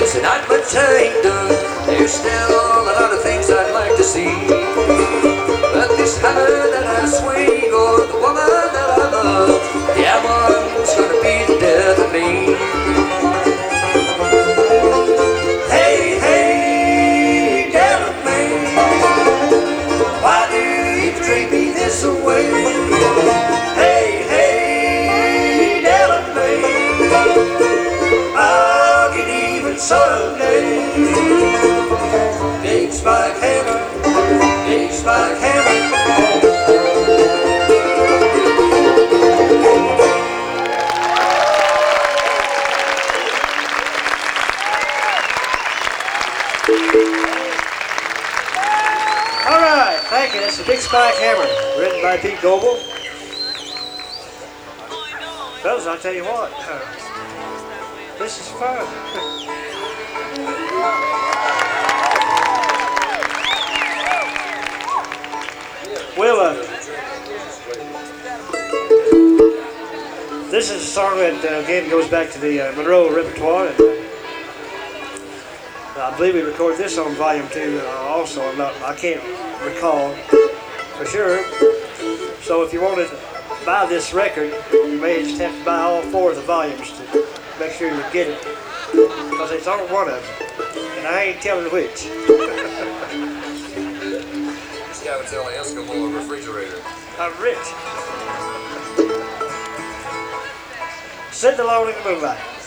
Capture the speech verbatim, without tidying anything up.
listen, not much I ain't done. There's still a lot of things I'd like to see. But this hammer that I swing, or the woman that I love, yeah, one's gonna be the death of me. Hey, hey, Delamain, why do you treat me this way? Hey, hey, Delamain, I'll get even someday. Big spike hammer, big spike hammer. All right, thank you. That's the Big Spike Hammer, written by Pete Goebel. Fellas, I'll tell you what, uh, this is fun. Well, uh, this is a song that uh, again goes back to the uh, Monroe repertoire. And, uh, I believe we recorded this on volume two uh, also. I'm not, I can't recall for sure. So if you want to buy this record, you may just have to buy all four of the volumes to make sure you get it. Because it's on one of them. And I ain't telling which. This guy would sell an Eskimo a refrigerator. I'm rich. Sitting alone in the moonlight.